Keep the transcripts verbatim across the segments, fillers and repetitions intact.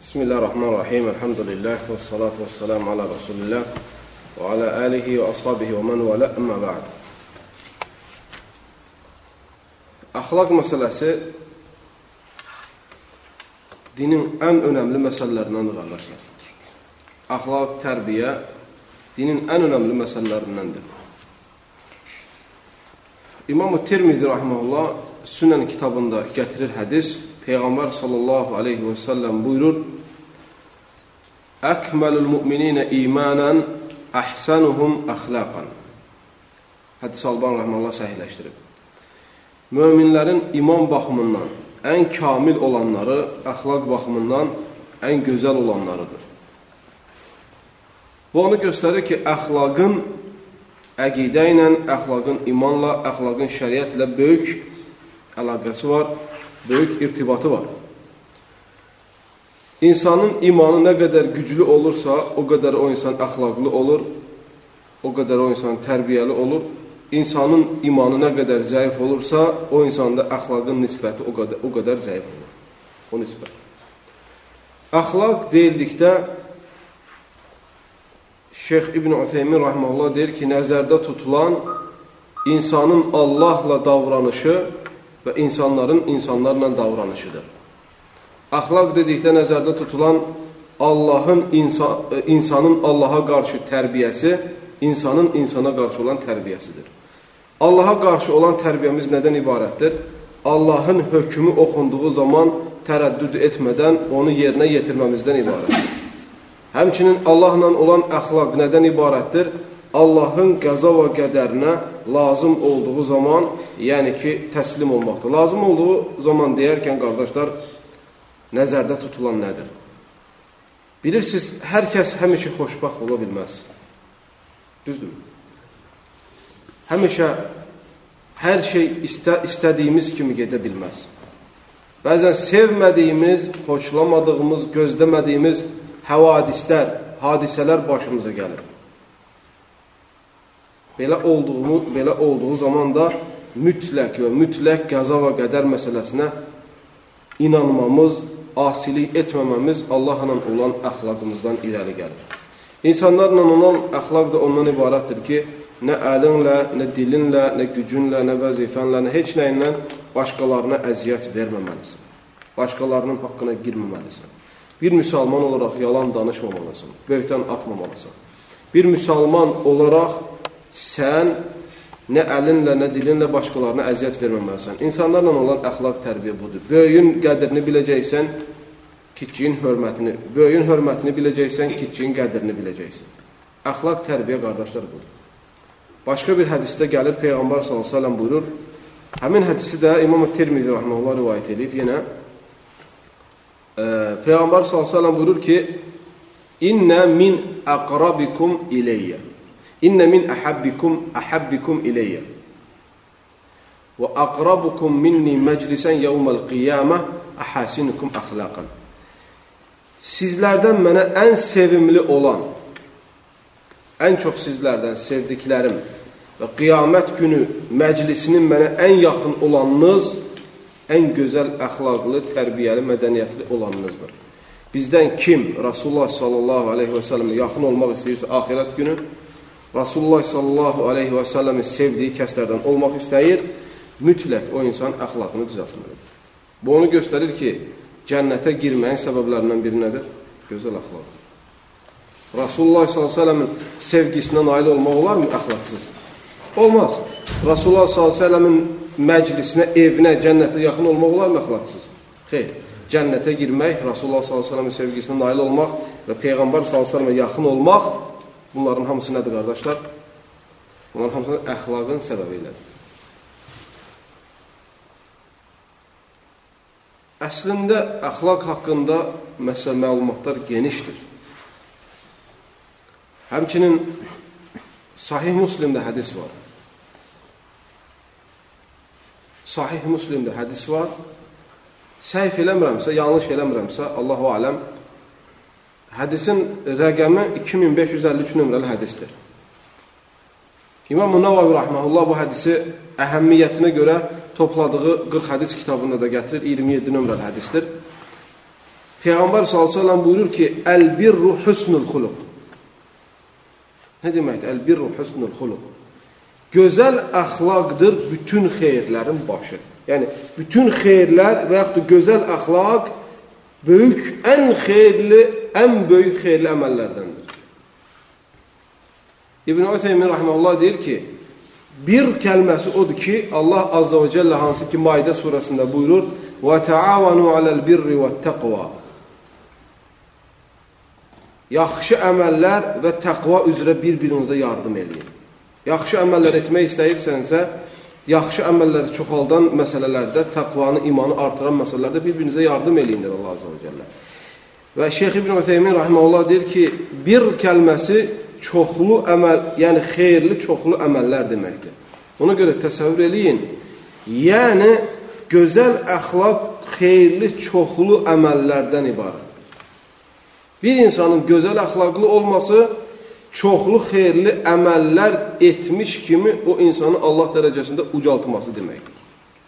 Bismillahirrahmanirrahim. Elhamdülillah və salatu və selamu ala Rasulillah və ala alihi və ashabihi və mən və lə əmmə ba'd. Əxlaq məsələsi dinin ən önəmli məsələlərindəndir, qardaşlar. Əxlaq, tərbiyə dinin ən önəmli məsələlərindəndir. İmam-ı Tirmizi rahimehullah Sünən kitabında gətirir hədis. Peyğəmbər sallallahu aleyhi və səlləm buyurur: Əkməlul müminə imanən əhsənuhum əxlaqan. Hədis Alban rahimehullah səhihləşdirib. Möminlərin iman baxımından ən kamil olanları, əxlaq baxımından ən gözəl olanlarıdır. Bu onu göstərir ki, əxlaqın əqidə ilə, əxlaqın imanla, əxlaqın şəriətlə böyük əlaqəsi var, böyük irtibatı var. İnsanın imanı nə qədər güclü olursa, o qədər o insan əxlaqlı olur, o qədər o insan tərbiyəli olur. İnsanın imanı nə qədər zəif olursa, o insanda əxlaqın nisbəti o qədər, o qədər zəif olur. O nisbət. Əxlaq deyildikdə Şeyx İbn Ütheymin rahimehullah deyir ki, nəzərdə tutulan insanın Allahla davranışı və insanların insanlarla davranışıdır. Əxlaq dedikdə nəzərdə tutulan Allahın insan, insanın Allaha qarşı tərbiyəsi, insanın insana qarşı olan tərbiyəsidir. Allaha qarşı olan tərbiyəmiz nədən ibarətdir? Allahın hökmü oxunduğu zaman tərəddüd etmədən onu yerinə yetirməmizdən ibarətdir. Həmçinin Allahla olan əxlaq nədən ibarətdir? Allahın qəza və qədərinə lazım olduğu zaman, yəni ki, təslim olmaqdır. Lazım olduğu zaman deyərkən, qardaşlar, nəzərdə tutulan nədir? Bilirsiniz, hər kəs həmişə xoşbaxt ola bilməz. Düzdür. Həmişə hər şey istə, istədiyimiz kimi gedə bilməz. Bəzən sevmədiyimiz, xoşlamadığımız, gözləmədiyimiz həvadislər, hadisələr başımıza gəlir. Belə olduğu, belə olduğu zaman da mütləq və mütləq qəza və qədər məsələsinə inanmamız, asilik etməməmiz Allahla olan əxlaqımızdan irəli gəlir. İnsanlarla olan əxlaq da ondan ibarətdir ki, nə əlinlə, nə dilinlə, nə gücünlə, nə vəzifənlə, nə heç nəyinlə başqalarına əziyyət verməməlisin. Başqalarının haqqına girməməlisin. Bir müsəlman olaraq yalan danışmamalısan, böhtən atmamalısan. Bir müsəlman olaraq sən nə əlinlə, nə dilinlə başqalarına əziyyət verməməlisən. İnsanlarla olan əxlaq tərbiyə budur. Böyüyün qədrini biləcəksən, kiçiyin hörmətini, böyüyün hörmətini biləcəksən, kiçiyin qədrini biləcəksən. Əxlaq tərbiyə, qardaşlar, budur. Başqa bir hədisdə gəlir, Peyğəmbər sallallahu əleyhi və səlləm buyurur. Həmin hədisi də İmam-ı Tirmizi rahimehullah rivayət edib yenə. E, Peyğəmbər sallallahu əleyhi və səlləm buyurur ki, İnnə min əqrabikum iləyyə. İnnə min əhəbbikum əhəbbikum iləyyə və əqrabukum minni məclisən yevməl qiyamə əhəsinikum əxlaqan. Sizlərdən mənə ən sevimli olan, ən çox sizlərdən sevdiklərim və qiyamət günü məclisinin mənə ən yaxın olanınız, ən gözəl əxlaqlı, tərbiyəli, mədəniyyətli olanınızdır. Bizdən kim Rasulullah sallallahu aleyhi və səlləmə yaxın olmaq istəyirsə axirət günü, Rasulullah sallallahu aleyhi və səlləmin sevdiyi kəslərdən olmaq istəyir, mütləq o insan əxlaqını düzəltməlidir. Bu onu göstərir ki, cənnətə girməyin səbəblərindən biri nədir? Gözəl əxlaq. Rasulullah sallallahu aleyhi və səlləmin sevgisinə nail olmaq olarmı əxlaqsız? Olmaz. Rasulullah sallallahu aleyhi və səlləmin məclisinə, evinə, cənnətə yaxın olmaq olarmı əxlaqsız? Xeyr. Cənnətə girmək, Rasulullah sallallahu aleyhi və səlləmin sevgisinə nail olmaq və Peyğəmbər sallallahu aleyhi və səlləmə yaxın olmaq, bunların hamısı nədir, qardaşlar? Bunların hamısı əxlaqın səbəbi ilədir. Əslində, əxlaq haqqında məsələ məlumatlar genişdir. Həmçinin Sahih Müslimdə hədis var. Sahih Müslimdə hədis var. Səhv eləmirəmsə, yanlış eləmirəmsə, Allahu aləm, hədisin rəqəmi iki min beş yüz əlli üç nömrəli hədisdir. İmam-ı Nəvavi rahmehullah bu hədisi əhəmmiyyətinə görə topladığı qırx hədis kitabında da gətirir, iyirmi yeddi nömrəli hədisdir. Peyğəmbər sallallahu əleyhi və səlləm buyurur ki, "Əl-birru husnul xuluq." Nə deməkdir? Əl-birru husnul xuluq. Gözəl əxlaqdır bütün xeyirlərin başı. Yəni, bütün xeyirlər və yaxud da gözəl əxlaq böyük, ən xeyirli, ən böyük xeyirli əməllərdəndir. İbn-i Uteymin rahimehullah deyir ki, bir kəlməsi odur ki, Allah azza və cəllə hansı ki Maidə surəsində buyurur, وَتَعَوَنُوا عَلَى الْبِرِّ وَالتَّقْوَى Yaxşı əməllər və təqva üzrə bir-birinizə yardım edin. Yaxşı əməllər etmək istəyirsənsə, yaxşı əməlləri çoxaldan məsələlərdə, təqvanı, imanı artıran məsələlərdə bir-birinizə yardım edindir Allah azza və cəllə. Və Şeyx İbn Uteymin rahimehullah deyir ki, bir kəlməsi çoxlu əməl, yəni xeyirli çoxlu əməllər deməkdir. Ona görə təsəvvür eləyin, yəni gözəl əxlaq xeyirli çoxlu əməllərdən ibarət. Bir insanın gözəl əxlaqlı olması, çoxlu xeyirli əməllər etmiş kimi o insanı Allah dərəcəsində ucaltması deməkdir.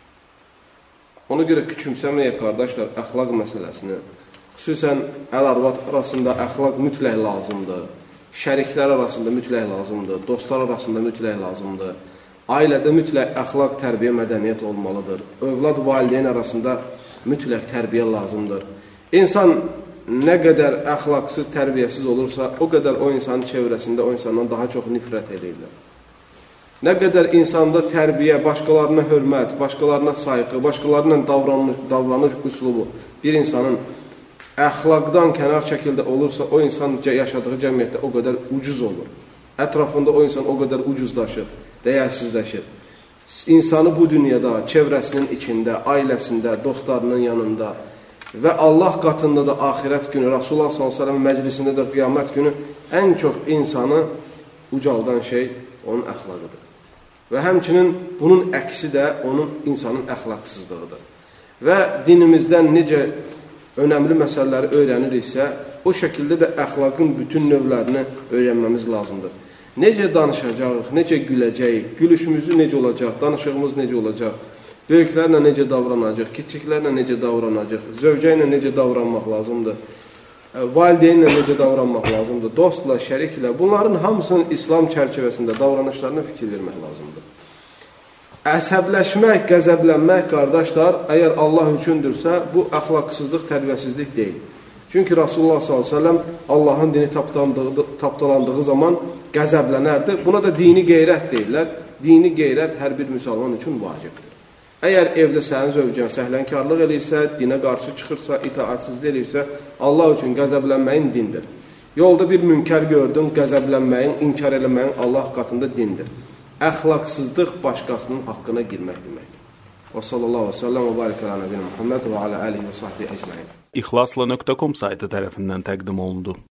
Ona görə küçümsəməyək, qardaşlar, əxlaq məsələsini. Xüsusən əl-arvad arasında əxlaq mütləq lazımdır. Şəriklər arasında mütləq lazımdır. Dostlar arasında mütləq lazımdır. Ailədə mütləq əxlaq, tərbiyə, mədəniyyət olmalıdır. Övlad, valideyn arasında mütləq tərbiyə lazımdır. İnsan nə qədər əxlaqsız, tərbiyəsiz olursa, o qədər o insanın çevrəsində o insandan daha çox nifrət edirlər. Nə qədər insanda tərbiyə, başqalarına hörmət, başqalarına sayğı, başqalarına davranış, davranış üslubu bir insanın əxlaqdan kənar şəkildə olursa, o insan yaşadığı cəmiyyətdə o qədər ucuz olur. Ətrafında o insan o qədər ucuzlaşır, dəyərsizləşir. İnsanı bu dünyada, çevrəsinin içində, ailəsində, dostlarının yanında və Allah qatında da axirət günü, Rasulullah sallallahu əleyhi və səlləm məclisində də qiyamət günü ən çox insanı ucaldan şey onun əxlaqıdır. Və həmçinin bunun əksi də onun insanın əxlaqsızlığıdır. Və dinimizdən necə önəmli məsələləri öyrəniriksə, o şəkildə də əxlaqın bütün növlərini öyrənməmiz lazımdır. Necə danışacağıq, necə güləcəyik, gülüşümüzü necə olacaq, danışığımız necə olacaq, böyüklərlə necə davranacaq, kiçiklərlə necə davranacaq, zövcə ilə necə davranmaq lazımdır, valideynlə necə davranmaq lazımdır, dostla, şəriklə, bunların hamısının İslam çərçivəsində davranışlarına fikir vermək lazımdır. Əsəbləşmək, qəzəblənmək, qardaşlar, əgər Allah üçündürsə, bu əxlaqsızlıq, tərbiyəsizlik deyil. Çünki Rasulullah sallallahu əleyhi və səlləm Allahın dini tapdalandığı zaman qəzəblənərdi. Buna da dini qeyrət deyirlər. Dini qeyrət hər bir müsəlman üçün vacibdir. Əgər evdə sənin zövcən səhlənkarlıq eləyirsə, dinə qarşı çıxırsa, itaatsizlik eləyirsə, Allah üçün qəzəblənməyin dindir. Yolda bir münkər gördün, qəzəblənməyin, inkar eləməyin Allah qatında dindir. Əxlaqsızlıq başqasının haqqına girmək deməkdir. Və sallallahu və səlləm və barik alə nəbiyyə Muhammed və alə alihi və sahbihi əcməin. İxlasla nöqtə com saytı tərəfindən təqdim olundu.